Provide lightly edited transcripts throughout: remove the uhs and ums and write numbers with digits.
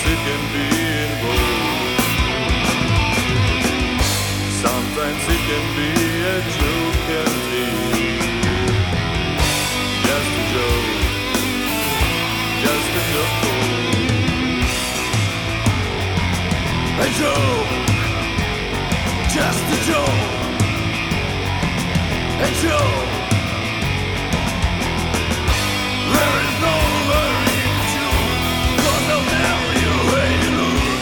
it can be involved. Sometimes it can be a joke indeed. Just a joke, just a joke. A joke, just a joke. A joke. There is no hurry to, 'cause I'll never you hate to lose.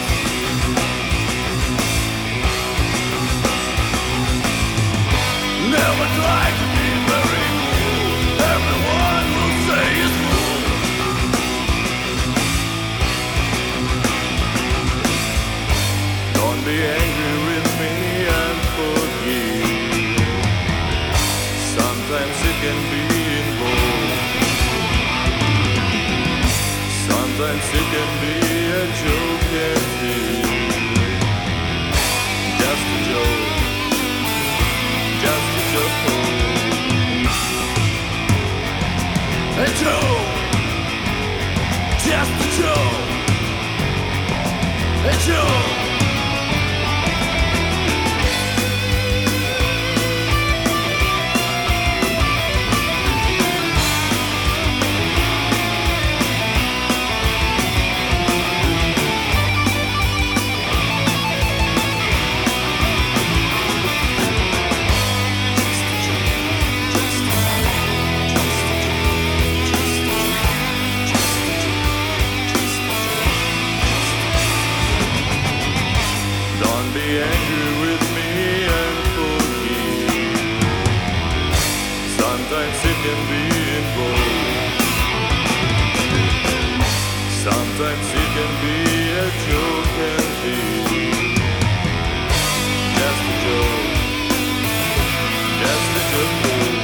Never try to be very cool. Everyone will say it's cool. Don't be angry with me and forgive. Sometimes it can be involved. Sometimes it can be a joke indeed. Just a joke, just a joke. A joke, just a joke. A joke. Don't be angry with me and forgive. Sometimes it can be involved. Sometimes it can be a joke indeed. Just a joke, just a joke.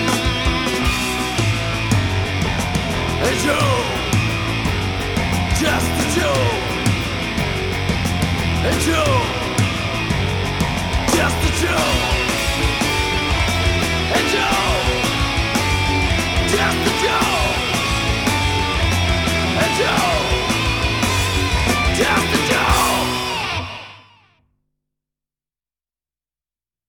A joke, just a joke. A joke, just a joke.